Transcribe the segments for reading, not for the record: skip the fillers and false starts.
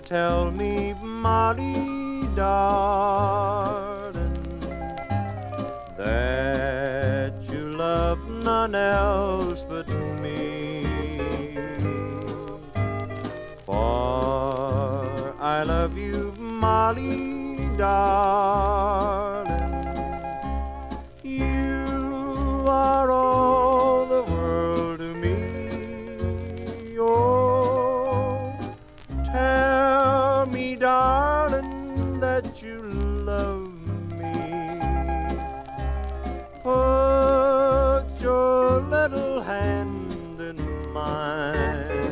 tell me, Molly, darling, that you love none else but me. For I love you, Molly, darling. You are all the world to me. Oh, tell me, darling, that you love me. Put your little hand in mine.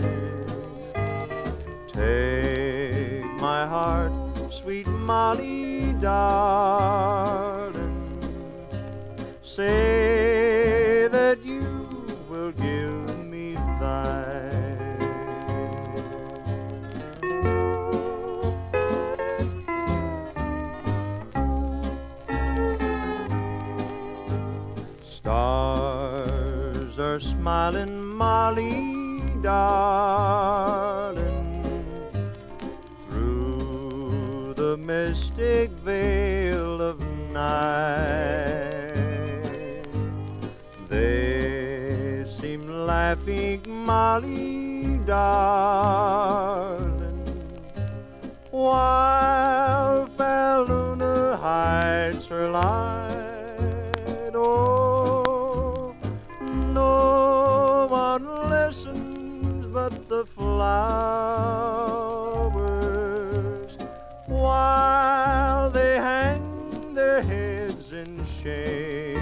Take my heart, sweet Molly, darling. Say that you will give me thine. Stars are smiling, Molly, darling, through the mystic veil of night. They seem laughing, Molly, darling, while fair Luna hides her light. Oh, no one listens but the flowers, while they hang their heads in shame.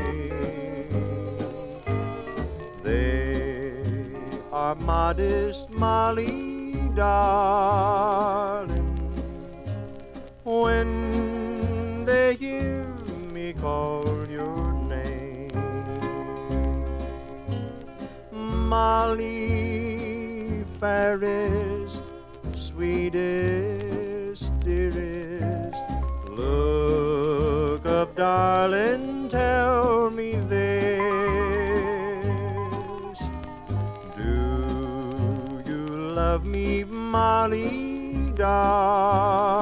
They are modest, Molly, darling, when they hear me call your name. Molly, fairest, sweetest, dearest, look up, darling, tell me this. Do you love me, Molly, darling?